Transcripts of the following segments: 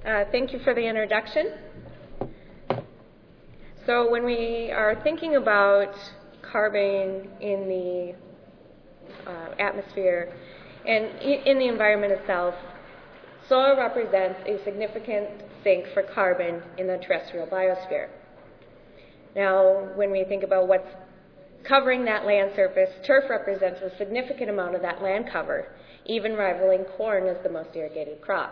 Thank you for the introduction. So when we are thinking about carbon in the atmosphere and in the environment itself, soil represents a significant sink for carbon in the terrestrial biosphere. Now, when we think about what's covering that land surface, turf represents a significant amount of that land cover, even rivaling corn as the most irrigated crop.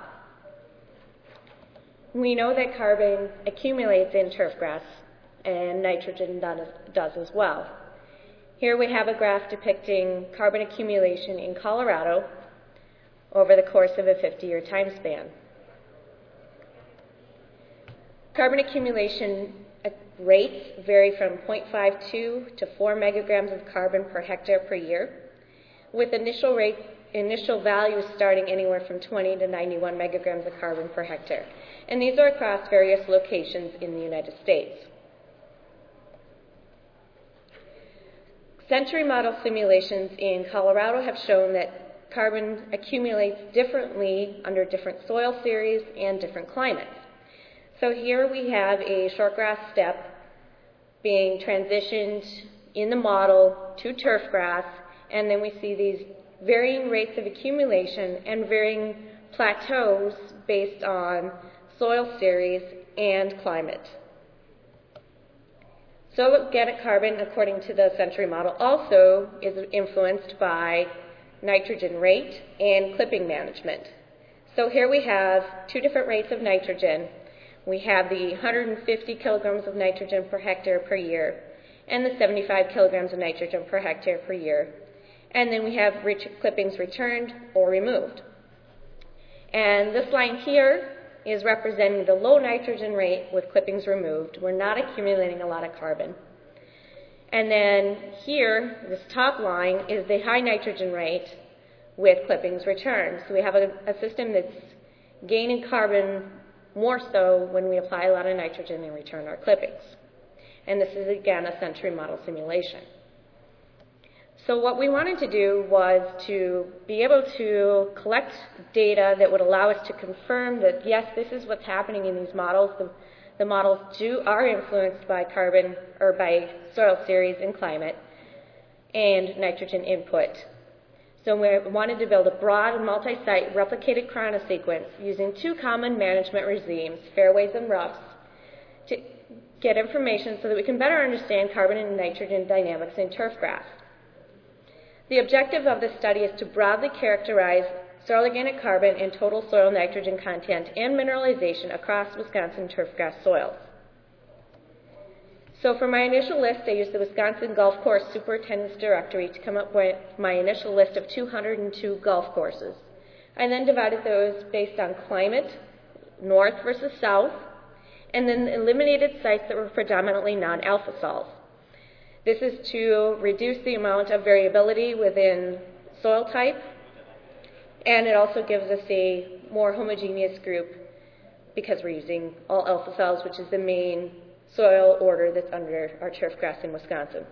We know that carbon accumulates in turf grass, and nitrogen does as well. Here we have a graph depicting carbon accumulation in Colorado over the course of a 50-year time span. Carbon accumulation rates vary from 0.52 to 4 megagrams of carbon per hectare per year, with initial values starting anywhere from 20 to 91 megagrams of carbon per hectare. And these are across various locations in the United States. Century model simulations in Colorado have shown that carbon accumulates differently under different soil series and different climates. So here we have a shortgrass steppe being transitioned in the model to turf grass, and then we see these varying rates of accumulation and varying plateaus based on soil series and climate. So organic carbon, according to the Century model, also is influenced by nitrogen rate and clipping management. So here we have two different rates of nitrogen. We have the 150 kilograms of nitrogen per hectare per year and the 75 kilograms of nitrogen per hectare per year. And then we have clippings returned or removed. And this line here is representing the low nitrogen rate with clippings removed. We're not accumulating a lot of carbon. And then here, this top line is the high nitrogen rate with clippings returned. So we have a system that's gaining carbon more so when we apply a lot of nitrogen and return our clippings. And this is, again, a Century model simulation. So what we wanted to do was to be able to collect data that would allow us to confirm that, yes, this is what's happening in these models. The models are influenced by carbon or by soil series and climate and nitrogen input. So we wanted to build a broad multi-site replicated chronosequence using two common management regimes, fairways and roughs, to get information so that we can better understand carbon and nitrogen dynamics in turf grass. The objective of this study is to broadly characterize soil organic carbon and total soil nitrogen content and mineralization across Wisconsin turfgrass soils. So for my initial list, I used the Wisconsin Golf Course Superintendent's Directory to come up with my initial list of 202 golf courses. I then divided those based on climate, north versus south, and then eliminated sites that were predominantly non-alpha sols. This is to reduce the amount of variability within soil type, and it also gives us a more homogeneous group because we're using all alpha sols, which is the main soil order that's under our turf grass in Wisconsin.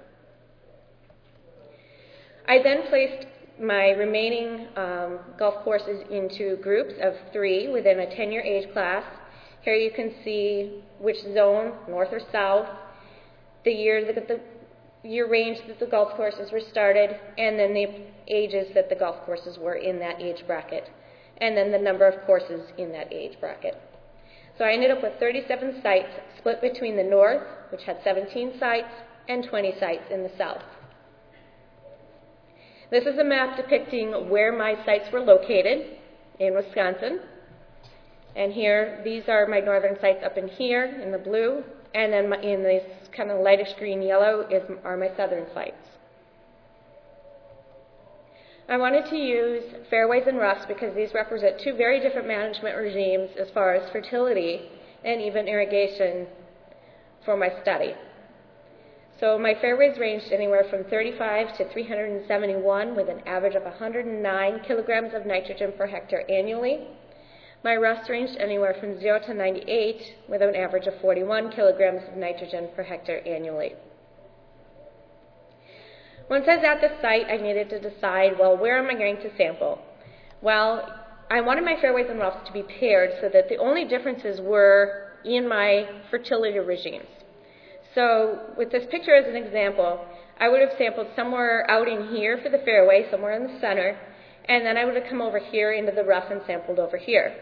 I then placed my remaining golf courses into groups of 3 within a 10-year age class. Here you can see which zone, north or south, the year range that the golf courses were started, and then the ages that the golf courses were in that age bracket, and then the number of courses in that age bracket. So I ended up with 37 sites split between the north, which had 17 sites, and 20 sites in the south. This is a map depicting where my sites were located in Wisconsin. And here, these are my northern sites up in here in the blue, and then in this kind of lightish green yellow are my southern sites. I wanted to use fairways and roughs because these represent two very different management regimes as far as fertility and even irrigation for my study. So my fairways ranged anywhere from 35 to 371 with an average of 109 kilograms of nitrogen per hectare annually. My roughs ranged anywhere from 0 to 98 with an average of 41 kilograms of nitrogen per hectare annually. Once I was at the site, I needed to decide, well, where am I going to sample? Well, I wanted my fairways and roughs to be paired so that the only differences were in my fertility regimes. So with this picture as an example, I would have sampled somewhere out in here for the fairway, somewhere in the center, and then I would have come over here into the rough and sampled over here.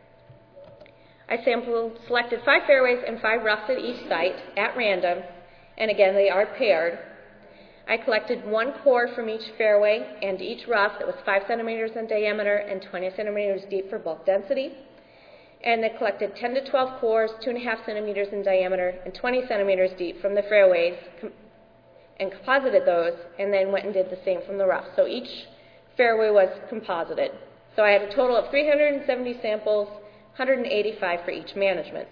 I selected 5 fairways and 5 roughs at each site at random, and again they are paired. I collected 1 core from each fairway and each rough that was 5 centimeters in diameter and 20 centimeters deep for bulk density. And they collected 10 to 12 cores, 2.5 centimeters in diameter and 20 centimeters deep from the fairways and composited those, and then went and did the same from the rough. So each fairway was composited. So I had a total of 370 samples, 185 for each management.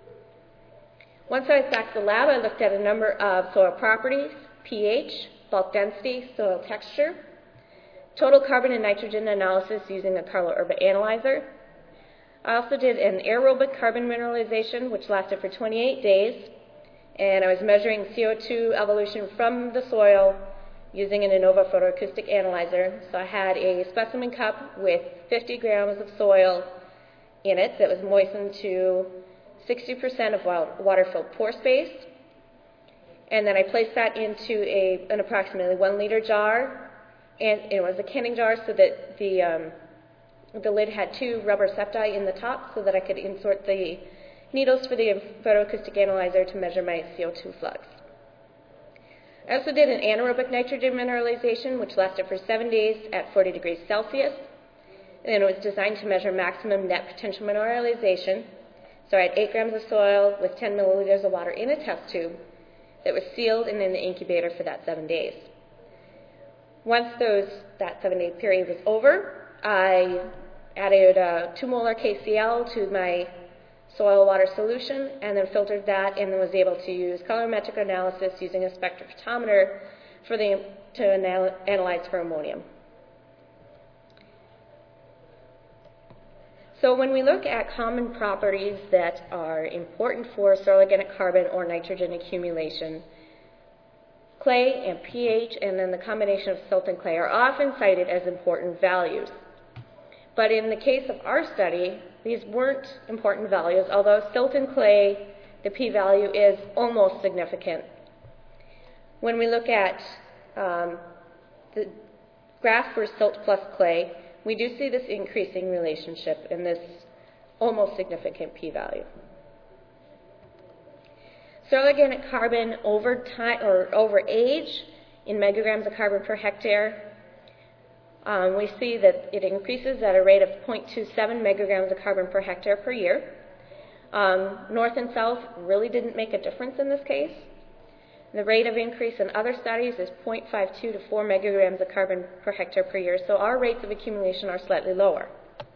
Once I was back to the lab, I looked at a number of soil properties, pH, bulk density, soil texture, total carbon and nitrogen analysis using a Carlo Urban analyzer. I also did an aerobic carbon mineralization, which lasted for 28 days, and I was measuring CO2 evolution from the soil using an Innova photoacoustic analyzer. So I had a specimen cup with 50 grams of soil in it that was moistened to 60% of water-filled pore space. And then I placed that into an approximately 1 liter jar, and it was a canning jar so that the lid had 2 rubber septi in the top so that I could insert the needles for the photoacoustic analyzer to measure my CO2 flux. I also did an anaerobic nitrogen mineralization, which lasted for 7 days at 40 degrees Celsius, and it was designed to measure maximum net potential mineralization. So I had 8 grams of soil with 10 milliliters of water in a test tube that was sealed and in the incubator for that 7 days. Once that 7-day period was over, I added 2 molar KCl to my soil water solution and then filtered that, and then was able to use colorimetric analysis using a spectrophotometer to analyze for ammonium. So when we look at common properties that are important for soil organic carbon or nitrogen accumulation, clay and pH and then the combination of silt and clay are often cited as important values. But in the case of our study, these weren't important values, although silt and clay, the p-value is almost significant. When we look at the graph for silt plus clay, we do see this increasing relationship in this almost significant p-value. Soil organic carbon over time or over age in megagrams of carbon per hectare, we see that it increases at a rate of 0.27 megagrams of carbon per hectare per year. North and south really didn't make a difference in this case. The rate of increase in other studies is 0.52 to 4 megagrams of carbon per hectare per year, so our rates of accumulation are slightly lower.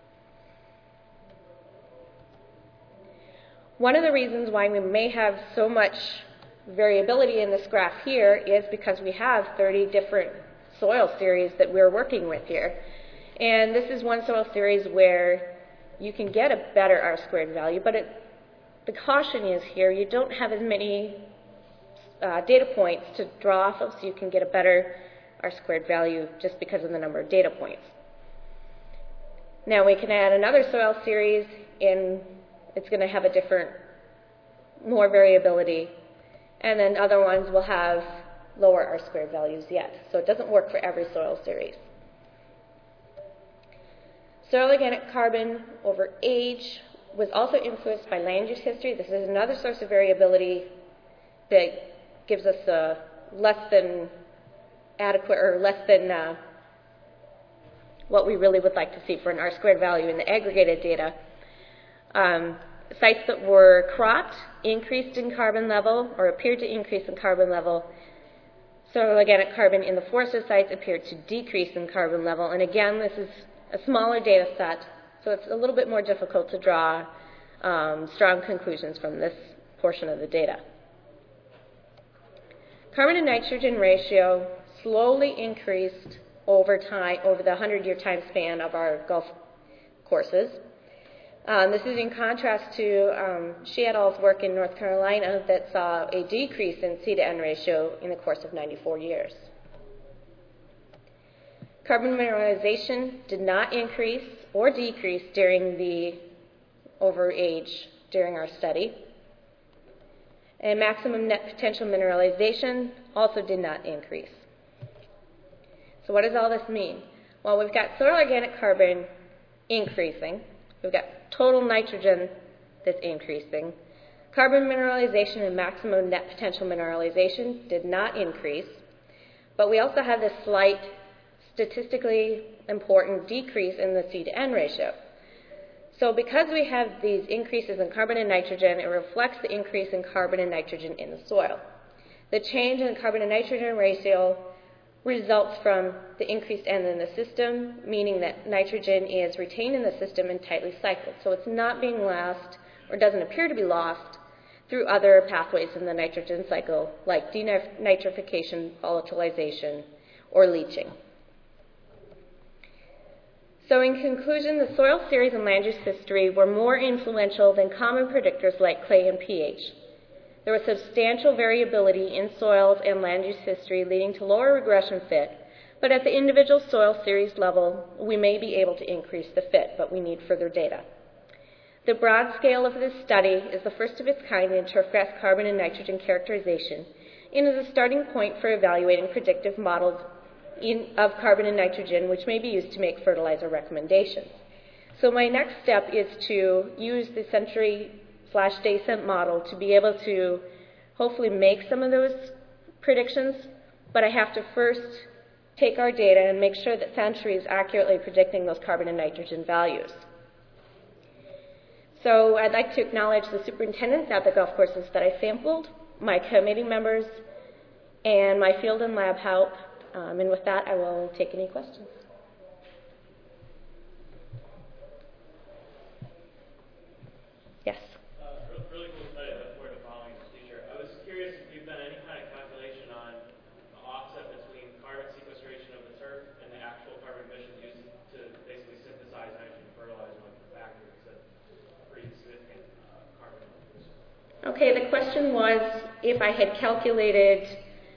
One of the reasons why we may have so much variability in this graph here is because we have 30 different soil series that we're working with here. And this is one soil series where you can get a better R-squared value, but the caution is here, you don't have as many data points to draw off of, so you can get a better R-squared value just because of the number of data points. Now we can add another soil series, and it's going to have a different, more variability, and then other ones will have lower R-squared values yet. So it doesn't work for every soil series. Soil organic carbon over age was also influenced by land use history. This is another source of variability that gives us a less than adequate or less than what we really would like to see for an R-squared value in the aggregated data. Sites that were cropped increased in carbon level or appeared to increase in carbon level. Soil organic carbon in the forested sites appeared to decrease in carbon level. And again, this is a smaller data set, so it's a little bit more difficult to draw strong conclusions from this portion of the data. Carbon to nitrogen ratio slowly increased over time, over the 100-year time span of our Gulf courses. This is in contrast to She et al.'s work in North Carolina that saw a decrease in C to N ratio in the course of 94 years. Carbon mineralization did not increase or decrease during the overage during our study. And maximum net potential mineralization also did not increase. So what does all this mean? Well, we've got soil organic carbon increasing. We've got total nitrogen that's increasing. Carbon mineralization and maximum net potential mineralization did not increase. But we also have this slight, statistically important decrease in the C to N ratio. So because we have these increases in carbon and nitrogen, it reflects the increase in carbon and nitrogen in the soil. The change in carbon and nitrogen ratio results from the increased N in the system, meaning that nitrogen is retained in the system and tightly cycled. So it's not being lost, or doesn't appear to be lost, through other pathways in the nitrogen cycle, like denitrification, volatilization, or leaching. So in conclusion, the soil series and land use history were more influential than common predictors like clay and pH. There was substantial variability in soils and land use history, leading to lower regression fit, but at the individual soil series level, we may be able to increase the fit, but we need further data. The broad scale of this study is the first of its kind in turfgrass carbon and nitrogen characterization, and is a starting point for evaluating predictive models of carbon and nitrogen, which may be used to make fertilizer recommendations. So my next step is to use the Century/Dasent model to be able to hopefully make some of those predictions, but I have to first take our data and make sure that Century is accurately predicting those carbon and nitrogen values. So I'd like to acknowledge the superintendents at the golf courses that I sampled, my committee members, and my field and lab help. And with that, I will take any questions. Yes? Really cool study. I look forward to following in the future. I was curious if you've done any kind of calculation on the offset between carbon sequestration of the turf and the actual carbon emissions used to basically synthesize nitrogen fertilizer like the factory. It's a pretty significant carbon emission. Okay, the question was if I had calculated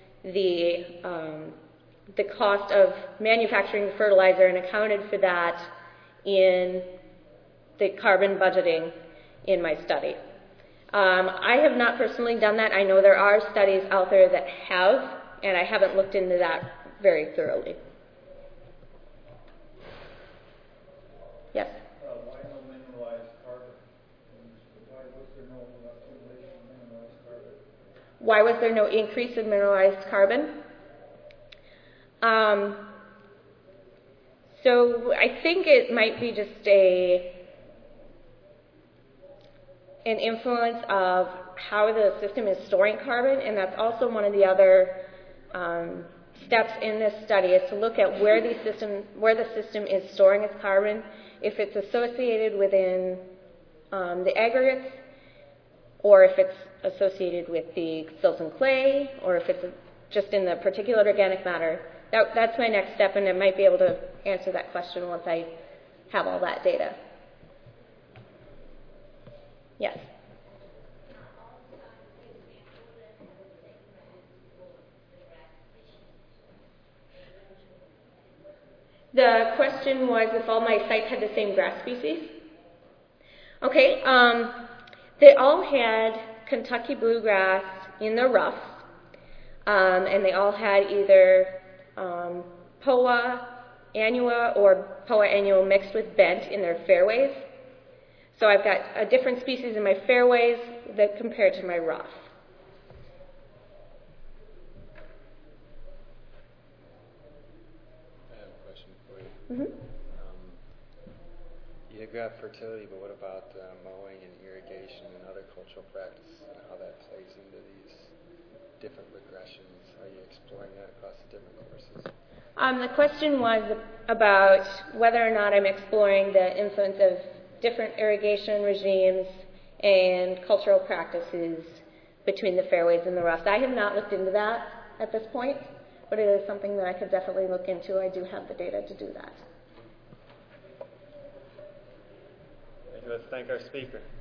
the cost of manufacturing the fertilizer and accounted for that in the carbon budgeting in my study. I have not personally done that. I know there are studies out there that have, and I haven't looked into that very thoroughly. Yes? Why no mineralized carbon? Why was there no accumulation of mineralized carbon? Why was there no increase in mineralized carbon? So I think it might be just an influence of how the system is storing carbon, and that's also one of the other steps in this study is to look at where the system is storing its carbon, if it's associated within the aggregates, or if it's associated with the silts and clay, or if it's just in the particulate organic matter. That's my next step, and I might be able to answer that question once I have all that data. Yes? The question was if all my sites had the same grass species. Okay, they all had Kentucky bluegrass in the roughs, and they all had either Poa annua or Poa annual mixed with bent in their fairways. So I've got a different species in my fairways that compared to my rough. I have a question for you. Mm-hmm. You got fertility, but what about mowing and irrigation and other cultural practices and how that plays into these different regressions? Are you exploring that across the different courses? The question was about whether or not I'm exploring the influence of different irrigation regimes and cultural practices between the fairways and the roughs. I have not looked into that at this point, but it is something that I could definitely look into. I do have the data to do that. Let's thank our speaker.